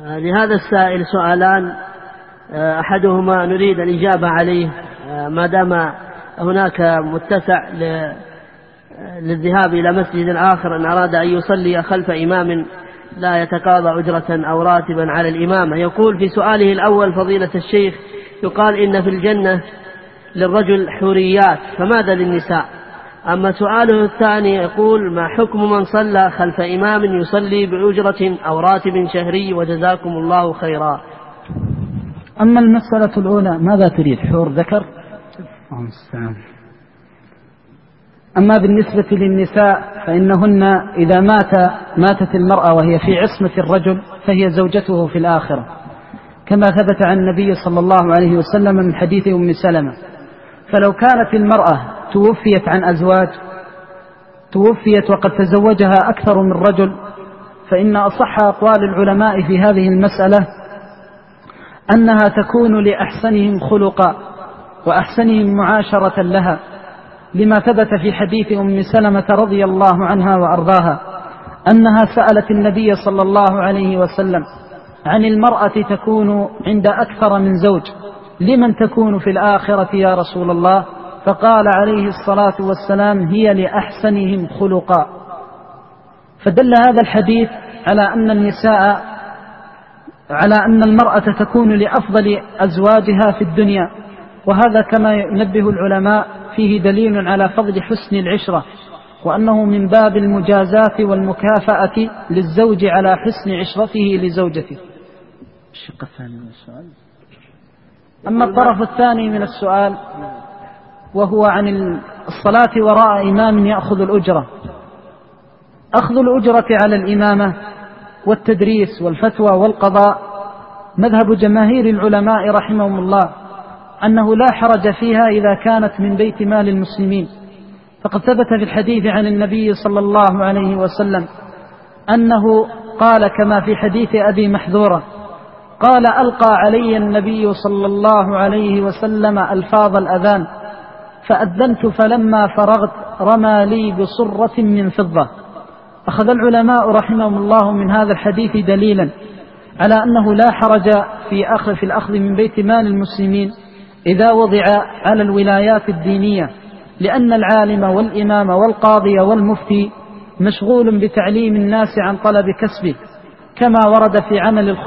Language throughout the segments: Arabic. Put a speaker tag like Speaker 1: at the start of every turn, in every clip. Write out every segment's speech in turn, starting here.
Speaker 1: لهذا السائل سؤالان، أحدهما نريد الإجابة عليه ما دام هناك متسع للذهاب إلى مسجد آخر إن أراد أن يصلي خلف إمام لا يتقاضى أجرة أو راتبا على الإمامة. يقول في سؤاله الأول فضيلة الشيخ يقال إن في الجنة للرجل حوريات فماذا للنساء؟ أما سؤاله الثاني يقول ما حكم من صلى خلف إمام يصلي بأجرة أو راتب شهري وجزاكم الله خيرا.
Speaker 2: أما المسألة الأولى ماذا تريد، حور ذكر؟ أما بالنسبة للنساء فإنهن إذا ماتت المرأة وهي في عصمة الرجل فهي زوجته في الآخرة، كما ثبت عن النبي صلى الله عليه وسلم من حديث أم سلمة. فلو كانت المرأة توفيت عن أزواج، توفيت وقد تزوجها أكثر من رجل، فإن أصح أقوال العلماء في هذه المسألة أنها تكون لأحسنهم خلقا وأحسنهم معاشرة لها، لما ثبت في حديث أم سلمة رضي الله عنها وأرضاها أنها سألت النبي صلى الله عليه وسلم عن المرأة تكون عند أكثر من زوج لمن تكون في الآخرة يا رسول الله؟ فقال عليه الصلاة والسلام هي لأحسنهم خلقا. فدل هذا الحديث على أن المرأة تكون لأفضل أزواجها في الدنيا، وهذا كما ينبه العلماء فيه دليل على فضل حسن العشرة، وأنه من باب المجازاة والمكافأة للزوج على حسن عشرته لزوجته. الشق الثاني من السؤال. أما الطرف الثاني من السؤال وهو عن الصلاة وراء إمام يأخذ الأجرة. أخذ الأجرة على الإمامة والتدريس والفتوى والقضاء مذهب جماهير العلماء رحمهم الله أنه لا حرج فيها إذا كانت من بيت مال المسلمين، فقد ثبت في الحديث عن النبي صلى الله عليه وسلم أنه قال كما في حديث أبي محذورة قال ألقى علي النبي صلى الله عليه وسلم ألفاظ الأذان فأذنت فلما فرغت رمى لي بصرة من فضة. أخذ العلماء رحمهم الله من هذا الحديث دليلا على أنه لا حرج في الأخذ من بيت مال المسلمين إذا وضع على الولايات الدينية، لأن العالم والإمام والقاضي والمفتي مشغول بتعليم الناس عن طلب كسبه، كما ورد في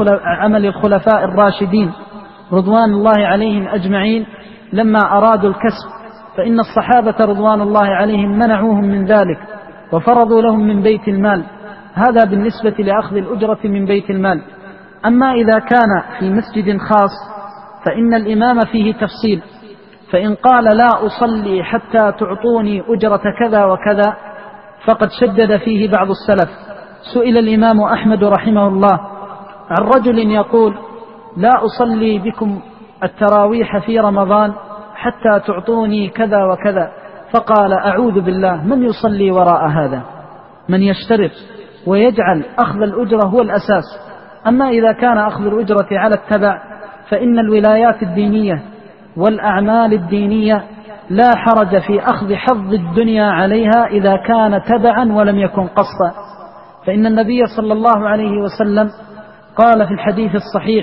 Speaker 2: عمل الخلفاء الراشدين رضوان الله عليهم أجمعين لما أرادوا الكسب، فإن الصحابة رضوان الله عليهم منعوهم من ذلك وفرضوا لهم من بيت المال. هذا بالنسبة لأخذ الأجرة من بيت المال. أما إذا كان في مسجد خاص فإن الإمام فيه تفصيل، فإن قال لا أصلي حتى تعطوني أجرة كذا وكذا فقد شدد فيه بعض السلف. سئل الإمام أحمد رحمه الله عن رجل يقول لا أصلي بكم التراويح في رمضان حتى تعطوني كذا وكذا، فقال أعوذ بالله، من يصلي وراء هذا؟ من يشترط ويجعل أخذ الأجرة هو الأساس. أما إذا كان أخذ الأجرة على التبع فإن الولايات الدينية والأعمال الدينية لا حرج في أخذ حظ الدنيا عليها إذا كان تبعا ولم يكن قصدا، فإن النبي صلى الله عليه وسلم قال في الحديث الصحيح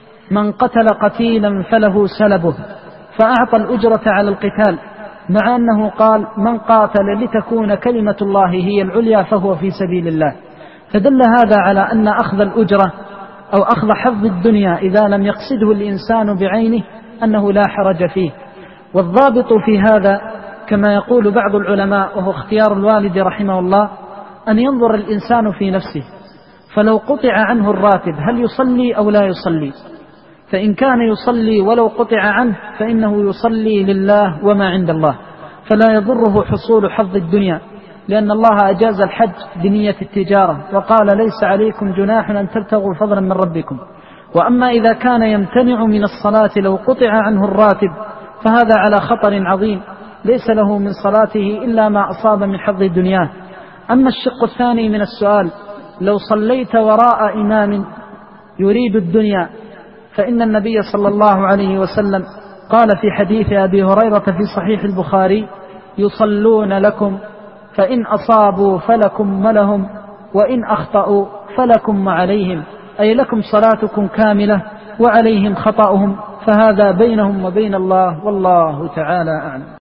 Speaker 2: من قتل قتيلا فله سلبه، فأعطى الأجرة على القتال، مع أنه قال من قاتل لتكون كلمة الله هي العليا فهو في سبيل الله. فدل هذا على أن أخذ الأجرة أو أخذ حظ الدنيا إذا لم يقصده الإنسان بعينه أنه لا حرج فيه. والضابط في هذا كما يقول بعض العلماء وهو اختيار الوالد رحمه الله أن ينظر الإنسان في نفسه، فلو قطع عنه الراتب هل يصلي أو لا يصلي؟ فإن كان يصلي ولو قطع عنه فإنه يصلي لله وما عند الله، فلا يضره حصول حظ الدنيا، لأن الله أجاز الحج بنية التجارة وقال ليس عليكم جناح أن تبتغوا فضلا من ربكم. وأما إذا كان يمتنع من الصلاة لو قطع عنه الراتب فهذا على خطر عظيم، ليس له من صلاته إلا ما أصاب من حظ دنياه. أما الشق الثاني من السؤال لو صليت وراء إمام يريد الدنيا، فإن النبي صلى الله عليه وسلم قال في حديث أبي هريرة في صحيح البخاري يصلون لكم فإن أصابوا فلكم ولهم وإن أخطأوا فلكم وعليهم، أي لكم صلاتكم كاملة وعليهم خطأهم، فهذا بينهم وبين الله، والله تعالى أعلم.